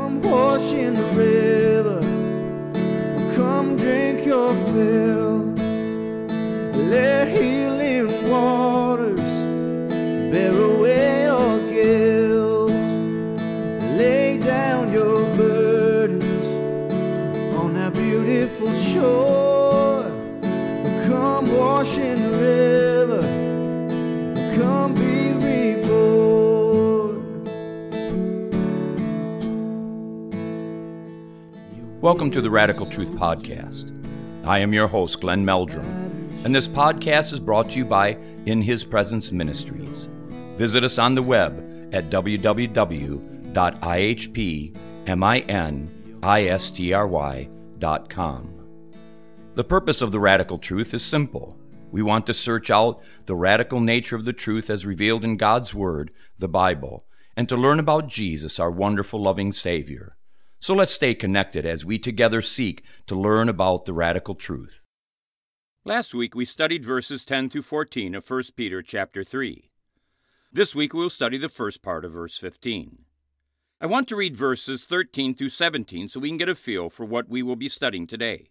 Come wash in the river, come drink your fill. Let healing waters bear away your guilt. Lay down your burdens on that beautiful shore. Come wash in the river, come be reborn. Welcome to the Radical Truth Podcast. I am your host, Glenn Meldrum, and this podcast is brought to you by In His Presence Ministries. Visit us on the web at www.ihpministry.com. The purpose of the Radical Truth is simple. We want to search out the radical nature of the truth as revealed in God's Word, the Bible, and to learn about Jesus, our wonderful, loving Savior. So let's stay connected as we together seek to learn about the radical truth. Last week we studied verses 10 through 14 of 1 Peter chapter 3. This week we'll study the first part of verse 15. I want to read verses 13 through 17 so we can get a feel for what we will be studying today.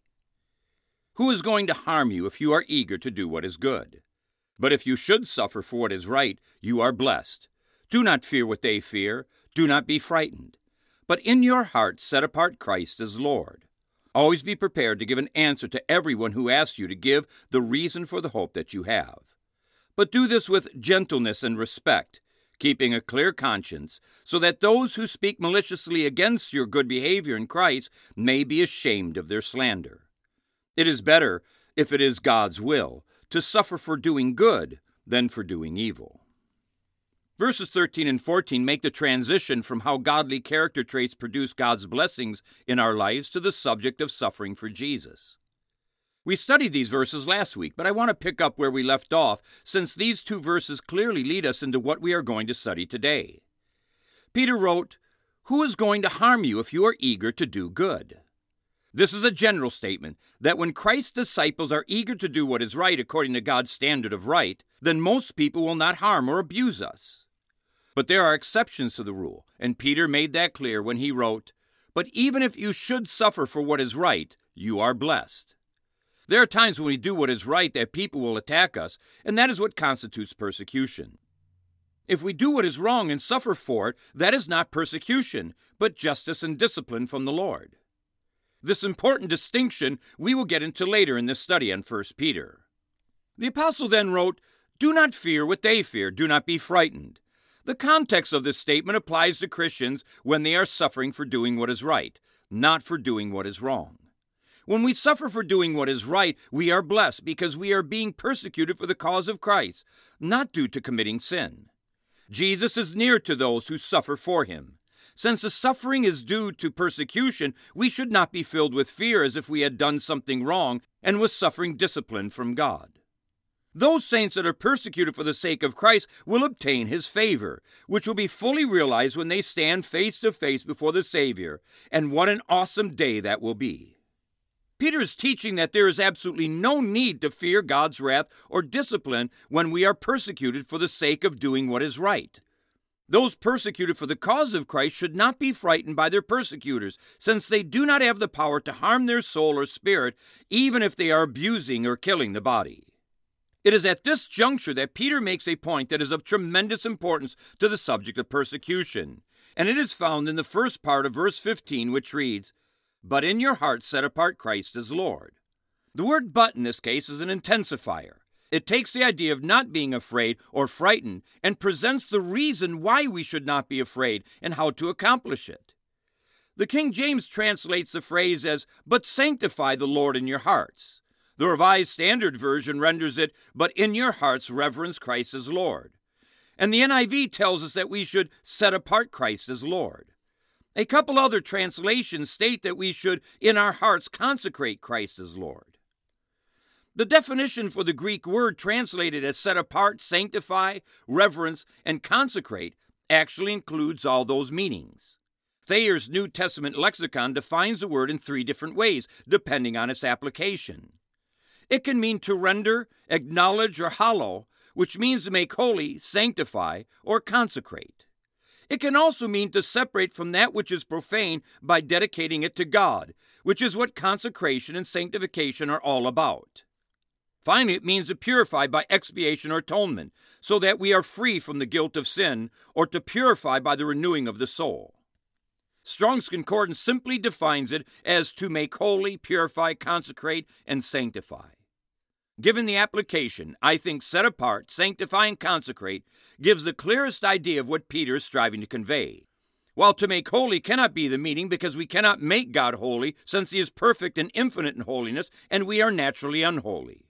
Who is going to harm you if you are eager to do what is good? But if you should suffer for what is right, you are blessed. Do not fear what they fear. Do not be frightened. But in your heart set apart Christ as Lord. Always be prepared to give an answer to everyone who asks you to give the reason for the hope that you have. But do this with gentleness and respect, keeping a clear conscience, so that those who speak maliciously against your good behavior in Christ may be ashamed of their slander. It is better, if it is God's will, to suffer for doing good than for doing evil. Verses 13 and 14 make the transition from how godly character traits produce God's blessings in our lives to the subject of suffering for Jesus. We studied these verses last week, but I want to pick up where we left off, since these two verses clearly lead us into what we are going to study today. Peter wrote, "Who is going to harm you if you are eager to do good?" This is a general statement that when Christ's disciples are eager to do what is right according to God's standard of right, then most people will not harm or abuse us. But there are exceptions to the rule, and Peter made that clear when he wrote, "But even if you should suffer for what is right, you are blessed." There are times when we do what is right that people will attack us, and that is what constitutes persecution. If we do what is wrong and suffer for it, that is not persecution, but justice and discipline from the Lord. This important distinction we will get into later in this study on 1 Peter. The apostle then wrote, "Do not fear what they fear. Do not be frightened." The context of this statement applies to Christians when they are suffering for doing what is right, not for doing what is wrong. When we suffer for doing what is right, we are blessed because we are being persecuted for the cause of Christ, not due to committing sin. Jesus is near to those who suffer for him. Since the suffering is due to persecution, we should not be filled with fear as if we had done something wrong and was suffering discipline from God. Those saints that are persecuted for the sake of Christ will obtain his favor, which will be fully realized when they stand face to face before the Savior, and what an awesome day that will be. Peter is teaching that there is absolutely no need to fear God's wrath or discipline when we are persecuted for the sake of doing what is right. Those persecuted for the cause of Christ should not be frightened by their persecutors, since they do not have the power to harm their soul or spirit, even if they are abusing or killing the body. It is at this juncture that Peter makes a point that is of tremendous importance to the subject of persecution, and it is found in the first part of verse 15, which reads, "But in your heart set apart Christ as Lord." The word "but" in this case is an intensifier. It takes the idea of not being afraid or frightened and presents the reason why we should not be afraid and how to accomplish it. The King James translates the phrase as, "But sanctify the Lord in your hearts." The Revised Standard Version renders it, "But in your hearts reverence Christ as Lord." And the NIV tells us that we should set apart Christ as Lord. A couple other translations state that we should, in our hearts, consecrate Christ as Lord. The definition for the Greek word translated as set apart, sanctify, reverence, and consecrate actually includes all those meanings. Thayer's New Testament lexicon defines the word in 3 different ways, depending on its application. It can mean to render, acknowledge, or hallow, which means to make holy, sanctify, or consecrate. It can also mean to separate from that which is profane by dedicating it to God, which is what consecration and sanctification are all about. Finally, it means to purify by expiation or atonement, so that we are free from the guilt of sin, or to purify by the renewing of the soul. Strong's Concordance simply defines it as to make holy, purify, consecrate, and sanctify. Given the application, I think set apart, sanctify, and consecrate gives the clearest idea of what Peter is striving to convey. While to make holy cannot be the meaning because we cannot make God holy, since he is perfect and infinite in holiness, and we are naturally unholy.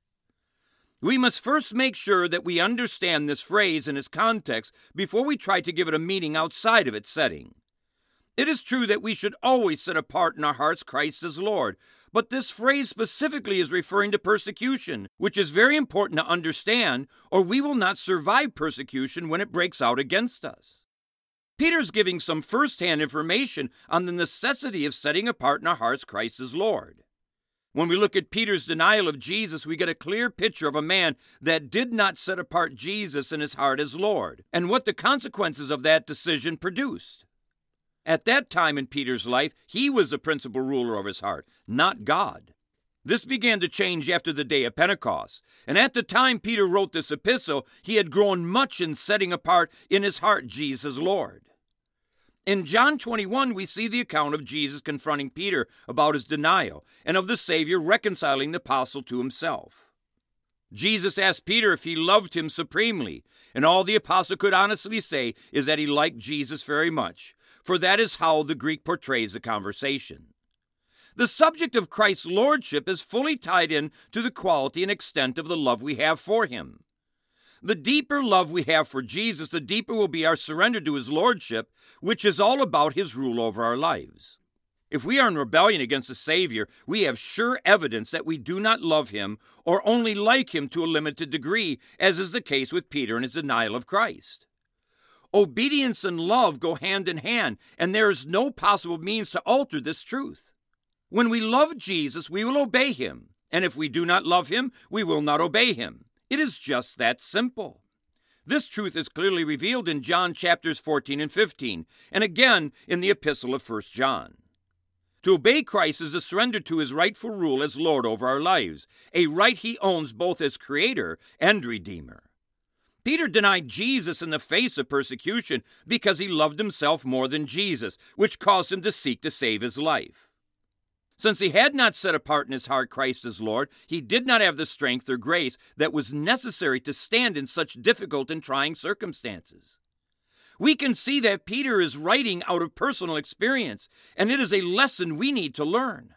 We must first make sure that we understand this phrase in its context before we try to give it a meaning outside of its setting. It is true that we should always set apart in our hearts Christ as Lord, but this phrase specifically is referring to persecution, which is very important to understand, or we will not survive persecution when it breaks out against us. Peter's giving some first-hand information on the necessity of setting apart in our hearts Christ as Lord. When we look at Peter's denial of Jesus, we get a clear picture of a man that did not set apart Jesus in his heart as Lord, and what the consequences of that decision produced. At that time in Peter's life, he was the principal ruler of his heart, not God. This began to change after the day of Pentecost, and at the time Peter wrote this epistle, he had grown much in setting apart in his heart Jesus Lord. In John 21, we see the account of Jesus confronting Peter about his denial, and of the Savior reconciling the apostle to himself. Jesus asked Peter if he loved him supremely, and all the apostle could honestly say is that he liked Jesus very much, for that is how the Greek portrays the conversation. The subject of Christ's lordship is fully tied in to the quality and extent of the love we have for him. The deeper love we have for Jesus, the deeper will be our surrender to his lordship, which is all about his rule over our lives. If we are in rebellion against the Savior, we have sure evidence that we do not love him or only like him to a limited degree, as is the case with Peter and his denial of Christ. Obedience and love go hand in hand, and there is no possible means to alter this truth. When we love Jesus, we will obey him, and if we do not love him, we will not obey him. It is just that simple. This truth is clearly revealed in John chapters 14 and 15, and again in the epistle of 1 John. To obey Christ is to surrender to his rightful rule as Lord over our lives, a right he owns both as Creator and Redeemer. Peter denied Jesus in the face of persecution because he loved himself more than Jesus, which caused him to seek to save his life. Since he had not set apart in his heart Christ as Lord, he did not have the strength or grace that was necessary to stand in such difficult and trying circumstances. We can see that Peter is writing out of personal experience, and it is a lesson we need to learn.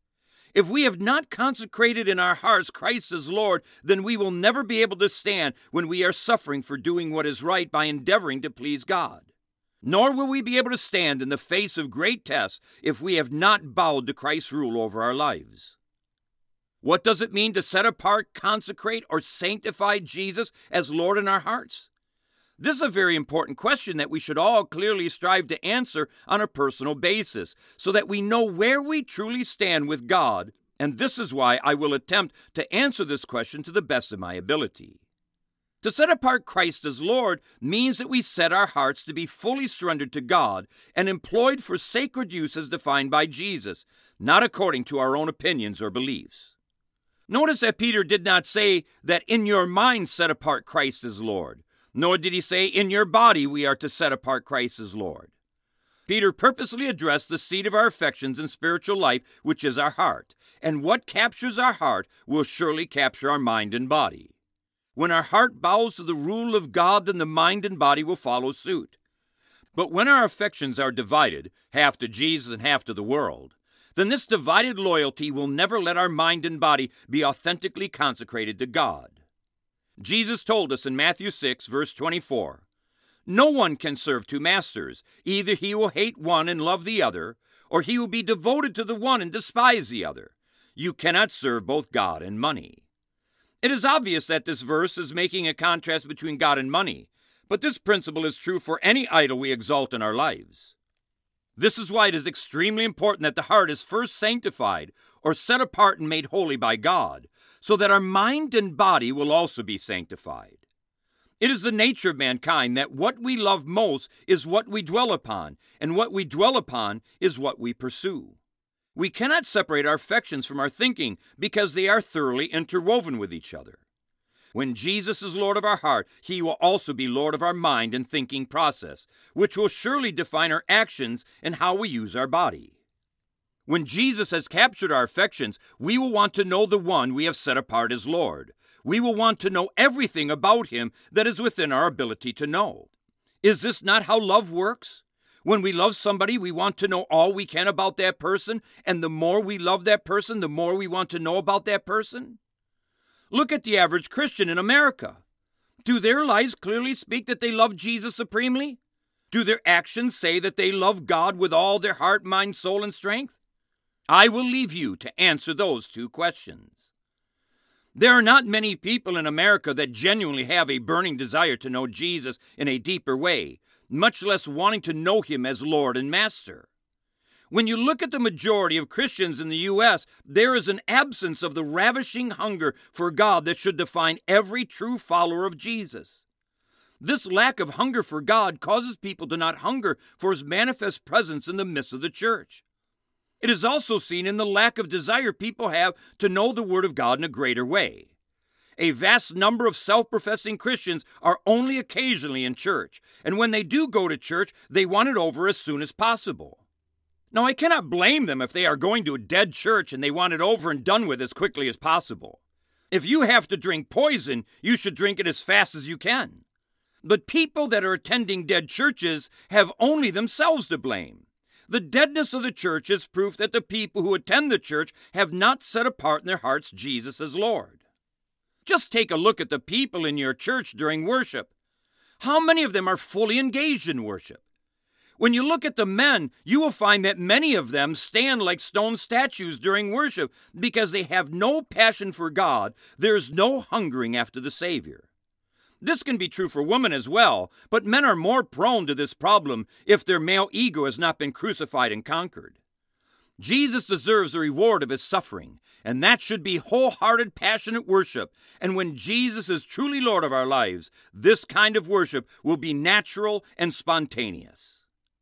If we have not consecrated in our hearts Christ as Lord, then we will never be able to stand when we are suffering for doing what is right by endeavoring to please God. Nor will we be able to stand in the face of great tests if we have not bowed to Christ's rule over our lives. What does it mean to set apart, consecrate, or sanctify Jesus as Lord in our hearts? This is a very important question that we should all clearly strive to answer on a personal basis, so that we know where we truly stand with God, and this is why I will attempt to answer this question to the best of my ability. To set apart Christ as Lord means that we set our hearts to be fully surrendered to God and employed for sacred use as defined by Jesus, not according to our own opinions or beliefs. Notice that Peter did not say that in your mind set apart Christ as Lord, nor did he say in your body we are to set apart Christ as Lord. Peter purposely addressed the seat of our affections and spiritual life, which is our heart, and what captures our heart will surely capture our mind and body. When our heart bows to the rule of God, then the mind and body will follow suit. But when our affections are divided, half to Jesus and half to the world, then this divided loyalty will never let our mind and body be authentically consecrated to God. Jesus told us in Matthew 6, verse 24, "No one can serve two masters. Either he will hate one and love the other, or he will be devoted to the one and despise the other. You cannot serve both God and money." It is obvious that this verse is making a contrast between God and money, but this principle is true for any idol we exalt in our lives. This is why it is extremely important that the heart is first sanctified or set apart and made holy by God, so that our mind and body will also be sanctified. It is the nature of mankind that what we love most is what we dwell upon, and what we dwell upon is what we pursue. We cannot separate our affections from our thinking because they are thoroughly interwoven with each other. When Jesus is Lord of our heart, he will also be Lord of our mind and thinking process, which will surely define our actions and how we use our body. When Jesus has captured our affections, we will want to know the one we have set apart as Lord. We will want to know everything about him that is within our ability to know. Is this not how love works? When we love somebody, we want to know all we can about that person, and the more we love that person, the more we want to know about that person. Look at the average Christian in America. Do their lives clearly speak that they love Jesus supremely? Do their actions say that they love God with all their heart, mind, soul, and strength? I will leave you to answer those two questions. There are not many people in America that genuinely have a burning desire to know Jesus in a deeper way, much less wanting to know him as Lord and Master. When you look at the majority of Christians in the U.S., there is an absence of the ravishing hunger for God that should define every true follower of Jesus. This lack of hunger for God causes people to not hunger for his manifest presence in the midst of the church. It is also seen in the lack of desire people have to know the Word of God in a greater way. A vast number of self-professing Christians are only occasionally in church, and when they do go to church, they want it over as soon as possible. Now, I cannot blame them if they are going to a dead church and they want it over and done with as quickly as possible. If you have to drink poison, you should drink it as fast as you can. But people that are attending dead churches have only themselves to blame. The deadness of the church is proof that the people who attend the church have not set apart in their hearts Jesus as Lord. Just take a look at the people in your church during worship. How many of them are fully engaged in worship? When you look at the men, you will find that many of them stand like stone statues during worship because they have no passion for God. There is no hungering after the Savior. This can be true for women as well, but men are more prone to this problem if their male ego has not been crucified and conquered. Jesus deserves the reward of his suffering, and that should be wholehearted, passionate worship. And when Jesus is truly Lord of our lives, this kind of worship will be natural and spontaneous.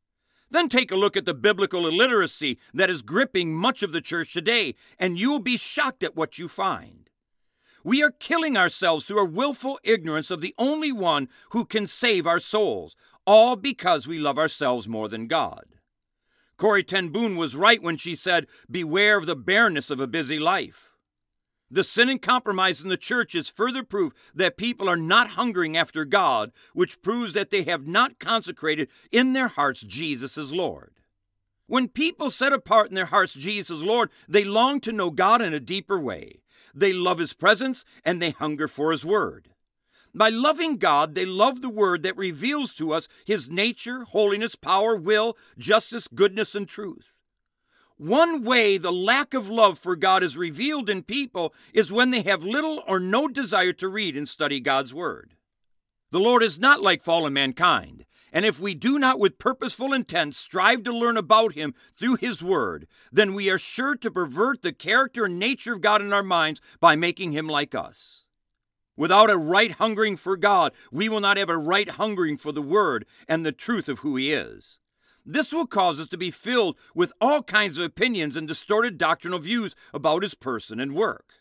Then take a look at the biblical illiteracy that is gripping much of the church today, and you will be shocked at what you find. We are killing ourselves through a willful ignorance of the only one who can save our souls, all because we love ourselves more than God. Corrie ten Boom was right when she said, "Beware of the barrenness of a busy life." The sin and compromise in the church is further proof that people are not hungering after God, which proves that they have not consecrated in their hearts Jesus as Lord. When people set apart in their hearts Jesus as Lord, they long to know God in a deeper way. They love his presence and they hunger for his word. By loving God, they love the word that reveals to us his nature, holiness, power, will, justice, goodness, and truth. One way the lack of love for God is revealed in people is when they have little or no desire to read and study God's word. The Lord is not like fallen mankind, and if we do not with purposeful intent strive to learn about him through his word, then we are sure to pervert the character and nature of God in our minds by making him like us. Without a right hungering for God, we will not have a right hungering for the word and the truth of who he is. This will cause us to be filled with all kinds of opinions and distorted doctrinal views about his person and work.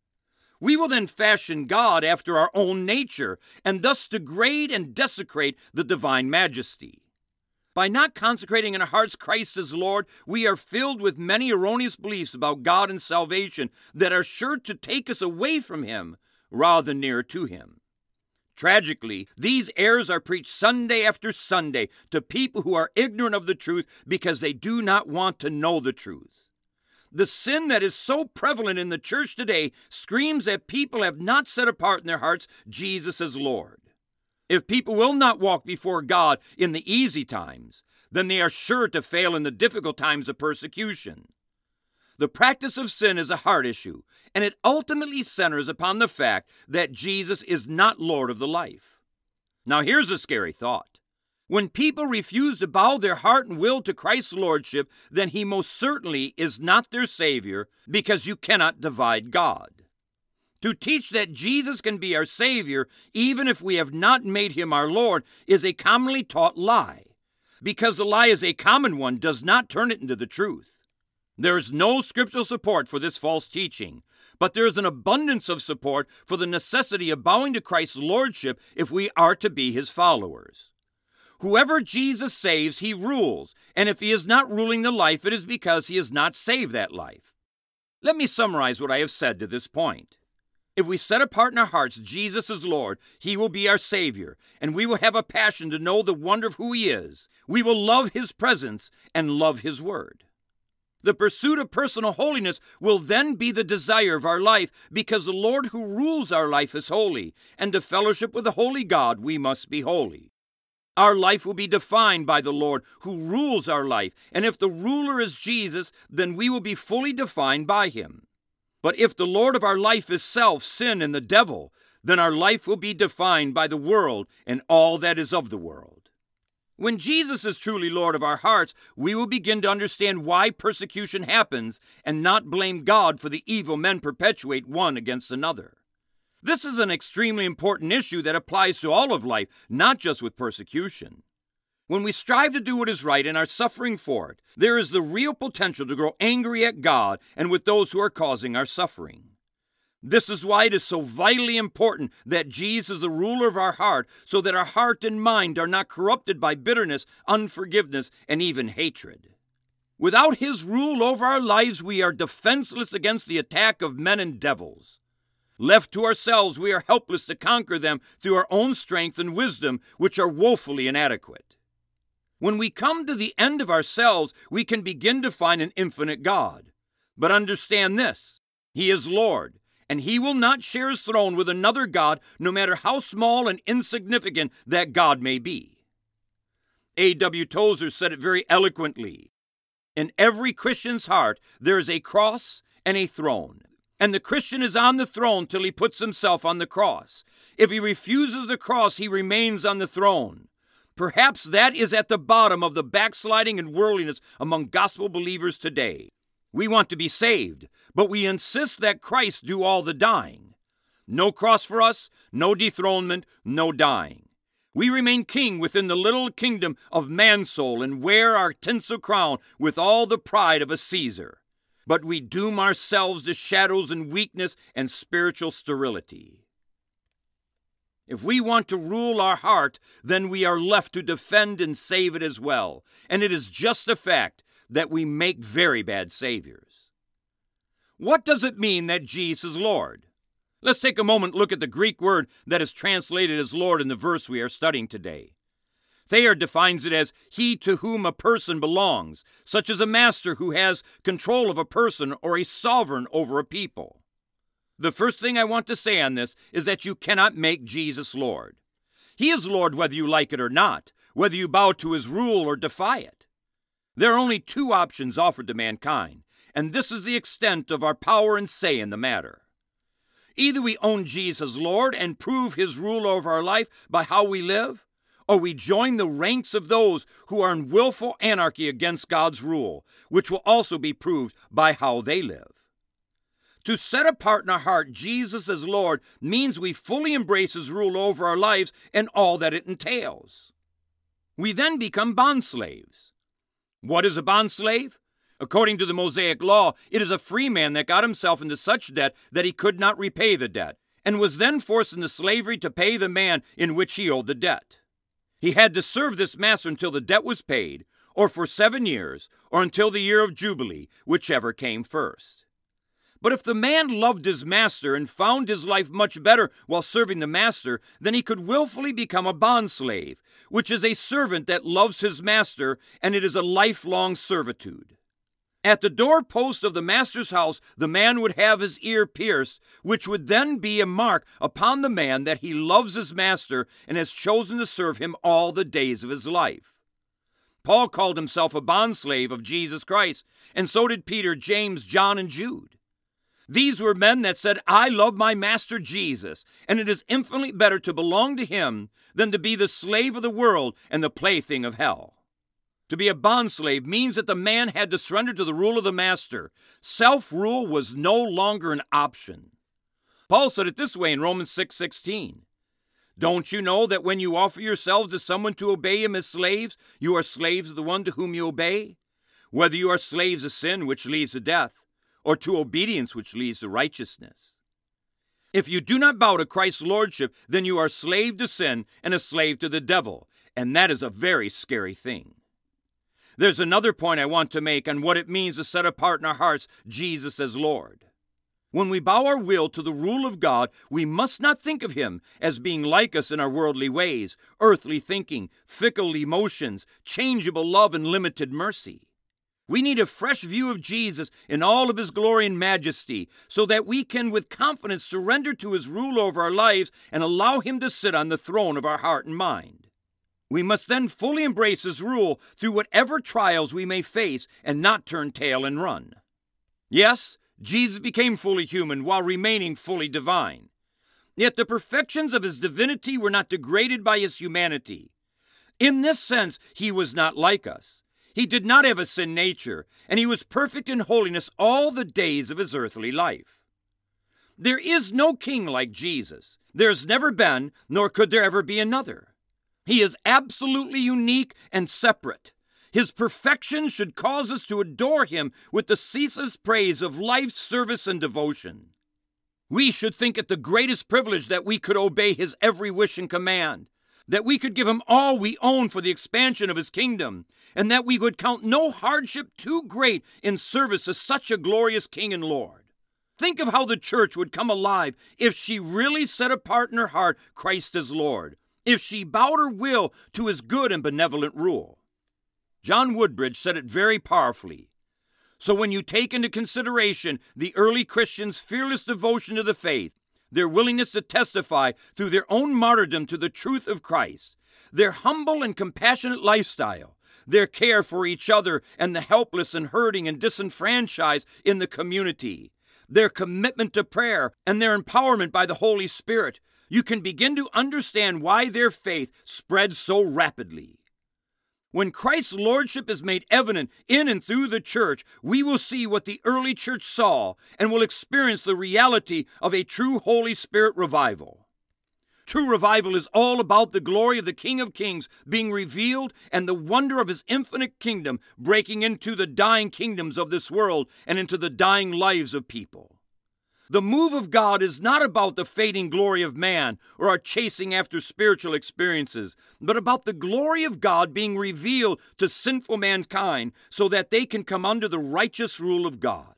We will then fashion God after our own nature and thus degrade and desecrate the divine majesty. By not consecrating in our hearts Christ as Lord, we are filled with many erroneous beliefs about God and salvation that are sure to take us away from him rather than nearer to him. Tragically, these errors are preached Sunday after Sunday to people who are ignorant of the truth because they do not want to know the truth. The sin that is so prevalent in the church today screams that people have not set apart in their hearts Jesus as Lord. If people will not walk before God in the easy times, then they are sure to fail in the difficult times of persecution. The practice of sin is a heart issue, and it ultimately centers upon the fact that Jesus is not Lord of the life. Now here's a scary thought. When people refuse to bow their heart and will to Christ's lordship, then he most certainly is not their Savior, because you cannot divide God. To teach that Jesus can be our Savior, even if we have not made him our Lord, is a commonly taught lie. Because the lie is a common one does not turn it into the truth. There is no scriptural support for this false teaching, but there is an abundance of support for the necessity of bowing to Christ's lordship if we are to be his followers. Whoever Jesus saves, he rules, and if he is not ruling the life, it is because he has not saved that life. Let me summarize what I have said to this point. If we set apart in our hearts Jesus is Lord, he will be our Savior, and we will have a passion to know the wonder of who he is. We will love his presence and love his word. The pursuit of personal holiness will then be the desire of our life, because the Lord who rules our life is holy, and to fellowship with the holy God we must be holy. Our life will be defined by the Lord who rules our life, and if the ruler is Jesus, then we will be fully defined by him. But if the Lord of our life is self, sin, and the devil, then our life will be defined by the world and all that is of the world. When Jesus is truly Lord of our hearts, we will begin to understand why persecution happens and not blame God for the evil men perpetuate one against another. This is an extremely important issue that applies to all of life, not just with persecution. When we strive to do what is right and are suffering for it, there is the real potential to grow angry at God and with those who are causing our suffering. This is why it is so vitally important that Jesus is the ruler of our heart, so that our heart and mind are not corrupted by bitterness, unforgiveness, and even hatred. Without his rule over our lives, we are defenseless against the attack of men and devils. Left to ourselves, we are helpless to conquer them through our own strength and wisdom, which are woefully inadequate. When we come to the end of ourselves, we can begin to find an infinite God. But understand this, he is Lord, and he will not share his throne with another God, no matter how small and insignificant that God may be. A.W. Tozer said it very eloquently. In every Christian's heart, there is a cross and a throne. And the Christian is on the throne till he puts himself on the cross. If he refuses the cross, he remains on the throne. Perhaps that is at the bottom of the backsliding and worldliness among gospel believers today. We want to be saved, but we insist that Christ do all the dying. No cross for us, no dethronement, no dying. We remain king within the little kingdom of man's soul and wear our tinsel crown with all the pride of a Caesar. But we doom ourselves to shadows and weakness and spiritual sterility. If we want to rule our heart, then we are left to defend and save it as well. And it is just a fact that we make very bad saviors. What does it mean that Jesus is Lord? Let's take a moment and look at the Greek word that is translated as Lord in the verse we are studying today. Thayer defines it as he to whom a person belongs, such as a master who has control of a person or a sovereign over a people. The first thing I want to say on this is that you cannot make Jesus Lord. He is Lord whether you like it or not, whether you bow to his rule or defy it. There are only two options offered to mankind, and this is the extent of our power and say in the matter. Either we own Jesus Lord and prove his rule over our life by how we live, or we join the ranks of those who are in willful anarchy against God's rule, which will also be proved by how they live. To set apart in our heart Jesus as Lord means we fully embrace his rule over our lives and all that it entails. We then become bondslaves. What is a bondslave? According to the Mosaic law, it is a free man that got himself into such debt that he could not repay the debt, and was then forced into slavery to pay the man in which he owed the debt. He had to serve this master until the debt was paid, or for 7 years, or until the year of Jubilee, whichever came first. But if the man loved his master and found his life much better while serving the master, then he could willfully become a bondslave, which is a servant that loves his master, and it is a lifelong servitude. At the doorpost of the master's house, the man would have his ear pierced, which would then be a mark upon the man that he loves his master and has chosen to serve him all the days of his life. Paul called himself a bondslave of Jesus Christ, and so did Peter, James, John, and Jude. These were men that said, I love my master Jesus, and it is infinitely better to belong to him than to be the slave of the world and the plaything of hell. To be a bondslave means that the man had to surrender to the rule of the master. Self-rule was no longer an option. Paul said it this way in Romans 6:16. Don't you know that when you offer yourselves to someone to obey him as slaves, you are slaves of the one to whom you obey? Whether you are slaves of sin, which leads to death, or to obedience, which leads to righteousness. If you do not bow to Christ's lordship, then you are a slave to sin and a slave to the devil, and that is a very scary thing. There's another point I want to make on what it means to set apart in our hearts Jesus as Lord. When we bow our will to the rule of God, we must not think of him as being like us in our worldly ways, earthly thinking, fickle emotions, changeable love, and limited mercy. We need a fresh view of Jesus in all of his glory and majesty so that we can with confidence surrender to his rule over our lives and allow him to sit on the throne of our heart and mind. We must then fully embrace his rule through whatever trials we may face and not turn tail and run. Yes, Jesus became fully human while remaining fully divine. Yet the perfections of his divinity were not degraded by his humanity. In this sense, he was not like us. He did not have a sin nature, and he was perfect in holiness all the days of his earthly life. There is no king like Jesus. There's never been, nor could there ever be another. He is absolutely unique and separate. His perfection should cause us to adore him with the ceaseless praise of life's service and devotion. We should think it the greatest privilege that we could obey his every wish and command, that we could give him all we own for the expansion of his kingdom, and that we would count no hardship too great in service to such a glorious King and Lord. Think of how the church would come alive if she really set apart in her heart Christ as Lord, if she bowed her will to his good and benevolent rule. John Woodbridge said it very powerfully. So when you take into consideration the early Christians' fearless devotion to the faith, their willingness to testify through their own martyrdom to the truth of Christ, their humble and compassionate lifestyle, their care for each other and the helpless and hurting and disenfranchised in the community, their commitment to prayer, and their empowerment by the Holy Spirit, you can begin to understand why their faith spread so rapidly. When Christ's lordship is made evident in and through the church, we will see what the early church saw and will experience the reality of a true Holy Spirit revival. True revival is all about the glory of the King of Kings being revealed and the wonder of his infinite kingdom breaking into the dying kingdoms of this world and into the dying lives of people. The move of God is not about the fading glory of man or our chasing after spiritual experiences, but about the glory of God being revealed to sinful mankind so that they can come under the righteous rule of God.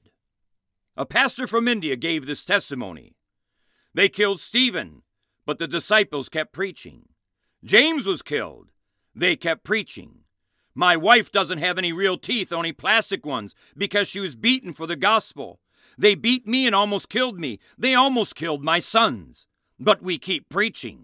A pastor from India gave this testimony. They killed Stephen, but the disciples kept preaching. James was killed. They kept preaching. My wife doesn't have any real teeth, only plastic ones, because she was beaten for the gospel. They beat me and almost killed me. They almost killed my sons. But we keep preaching.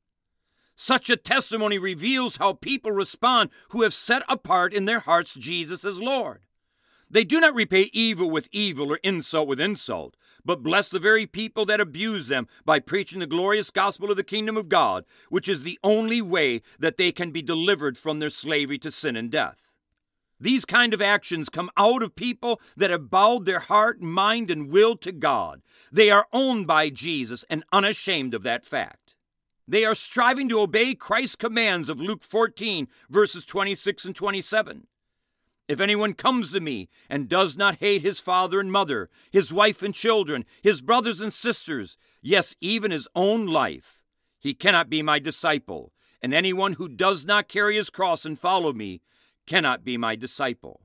Such a testimony reveals how people respond who have set apart in their hearts Jesus as Lord. They do not repay evil with evil or insult with insult, but bless the very people that abuse them by preaching the glorious gospel of the kingdom of God, which is the only way that they can be delivered from their slavery to sin and death. These kind of actions come out of people that have bowed their heart, mind, and will to God. They are owned by Jesus and unashamed of that fact. They are striving to obey Christ's commands of Luke 14, verses 26 and 27. If anyone comes to me and does not hate his father and mother, his wife and children, his brothers and sisters, yes, even his own life, he cannot be my disciple. And anyone who does not carry his cross and follow me cannot be my disciple.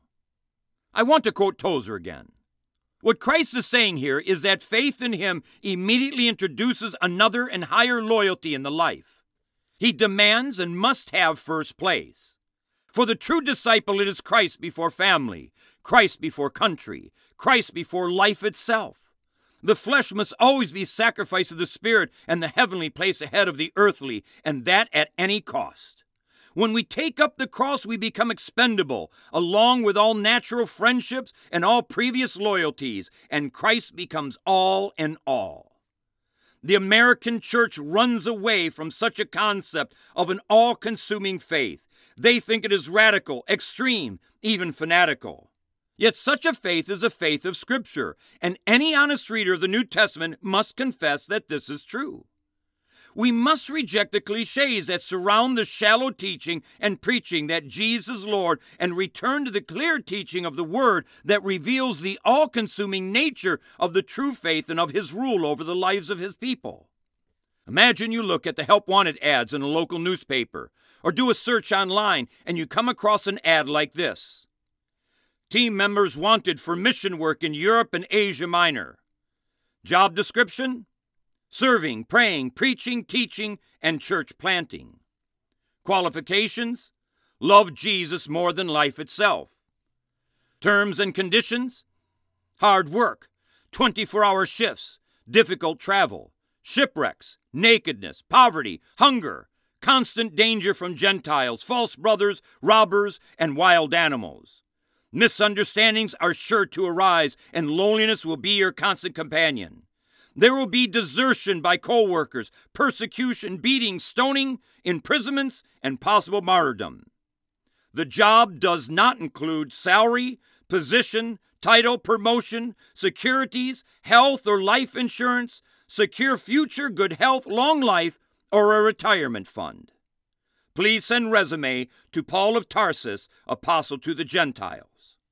I want to quote Tozer again. What Christ is saying here is that faith in him immediately introduces another and higher loyalty in the life. He demands and must have first place. For the true disciple, it is Christ before family, Christ before country, Christ before life itself. The flesh must always be sacrificed to the spirit and the heavenly place ahead of the earthly, and that at any cost. When we take up the cross, we become expendable, along with all natural friendships and all previous loyalties, and Christ becomes all in all. The American church runs away from such a concept of an all-consuming faith. They think it is radical, extreme, even fanatical. Yet such a faith is a faith of Scripture, and any honest reader of the New Testament must confess that this is true. We must reject the cliches that surround the shallow teaching and preaching that Jesus is Lord and return to the clear teaching of the Word that reveals the all-consuming nature of the true faith and of His rule over the lives of His people. Imagine you look at the Help Wanted ads in a local newspaper, or do a search online and you come across an ad like this. Team members wanted for mission work in Europe and Asia Minor. Job description? Serving, praying, preaching, teaching, and church planting. Qualifications? Love Jesus more than life itself. Terms and conditions? Hard work, 24-hour shifts, difficult travel, shipwrecks, nakedness, poverty, hunger, constant danger from Gentiles, false brothers, robbers, and wild animals. Misunderstandings are sure to arise, and loneliness will be your constant companion. There will be desertion by co-workers, persecution, beating, stoning, imprisonments, and possible martyrdom. The job does not include salary, position, title, promotion, securities, health or life insurance, secure future, good health, long life, or a retirement fund. Please send resume to Paul of Tarsus, Apostle to the Gentiles.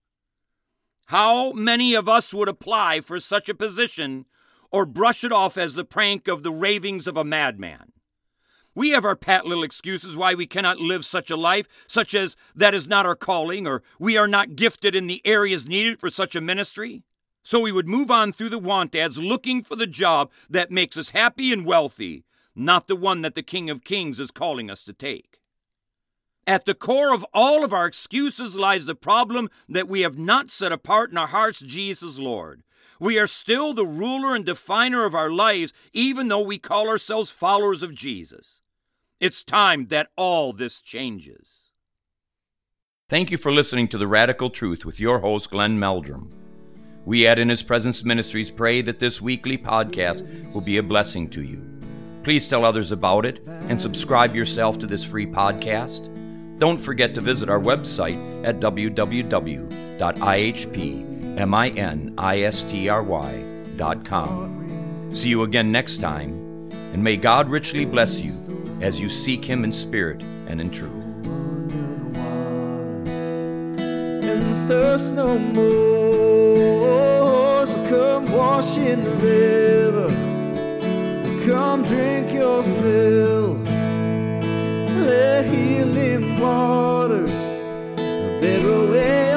How many of us would apply for such a position or brush it off as the prank of the ravings of a madman? We have our pat little excuses why we cannot live such a life, such as that is not our calling, or we are not gifted in the areas needed for such a ministry. So we would move on through the want ads looking for the job that makes us happy and wealthy, not the one that the King of Kings is calling us to take. At the core of all of our excuses lies the problem that we have not set apart in our hearts Jesus Lord. We are still the ruler and definer of our lives, even though we call ourselves followers of Jesus. It's time that all this changes. Thank you for listening to The Radical Truth with your host, Glenn Meldrum. We at In His Presence Ministries pray that this weekly podcast will be a blessing to you. Please tell others about it and subscribe yourself to this free podcast. Don't forget to visit our website at www.ihpministry.com. See you again next time, and may God richly bless you as you seek Him in spirit and in truth. And thirst no more, so come wash in the river, come drink your fill. Let healing waters bear away